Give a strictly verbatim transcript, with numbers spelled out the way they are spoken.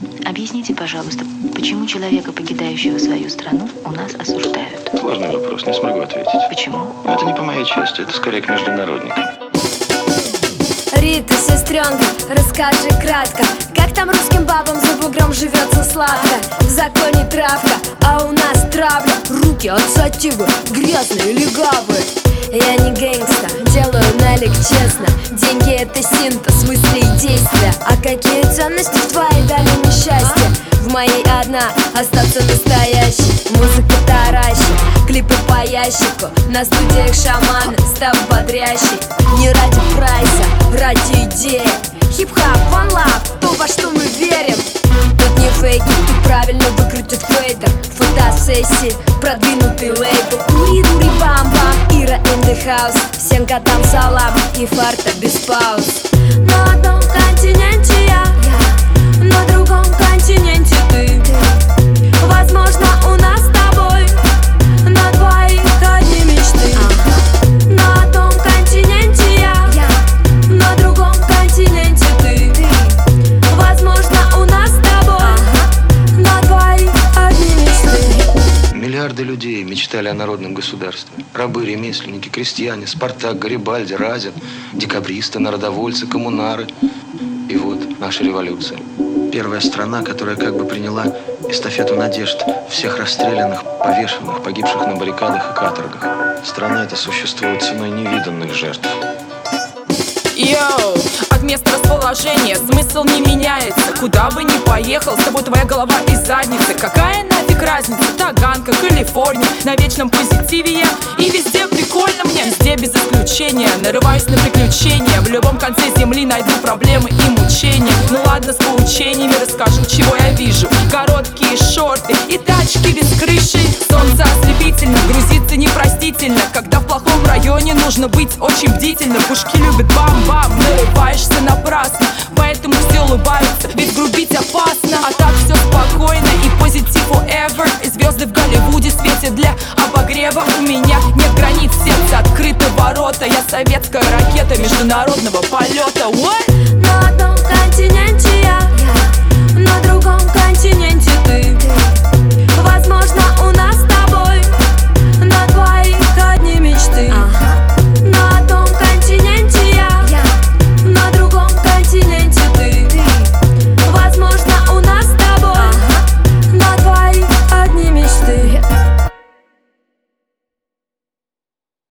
Объясните, пожалуйста, почему человека, покидающего свою страну, у нас осуждают? Сложный вопрос, не смогу ответить. Почему? Это не по моей части, это скорее к международникам. Рита, сестренка, расскажи кратко, как там русским бабам за бугром живется сладко. В законе травка, а у нас травля. Руки от сативы, грязные, легавые. Я не гэнгста, делаю налик честно. Деньги — это синтез мыслей и действия. А какие ценности в твоей долине счастья? В моей одна — остаться настоящей. Музыка таращит, клипы по ящику. На студиях шаманы, став бодрящий. Не ради прайса, ради идеи. Хип-хап, one love, то, во что мы верим. Тут не фейки, тут правильно выкрутят фейдер. Фотосессии, продвинутый лейбл. Ури-дури-бам-бам, Ира in the house. Всем котам салам и фарта без пауз. На одном континенте я, на другом континенте ты. Возможно, у нас с тобой на двоих одни мечты. На одном континенте я, на другом континенте ты. Возможно, у нас с тобой на двоих одни мечты. Миллиарды людей мечтали о народном государстве. Рабы, ремесленники, крестьяне, Спартак, Гарибальди, Разин, декабристы, народовольцы, коммунары. И вот наша революция. Первая страна, которая как бы приняла эстафету надежд всех расстрелянных, повешенных, погибших на баррикадах и каторгах. Страна эта существует ценой невиданных жертв. Йоу, от места расположения смысл не меняется. Куда бы ни поехал, с тобой твоя голова и задница. Какая нафиг разница, Таганка, Калифорния. На вечном позитиве я, и везде прикольно мне. Везде без исключения, нарываюсь на приключения. В любом конце земли найду проблемы и мучения. Ну ладно, с поучениями расскажу, чего я вижу. Короткие шорты и тачки без крыши. Солнце ослепительно, грузиться непростительно. Когда в плохом районе нужно быть очень бдительным. Пушки любят бам-бам, нарываешься напрасно. Поэтому все улыбаются, ведь грубить опасно. А так все спокойно и позитив forever. И звезды в Голливуде светят для обогрева. У меня нет границ сердца, открыты ворота. Я советская ракета международного полета. What?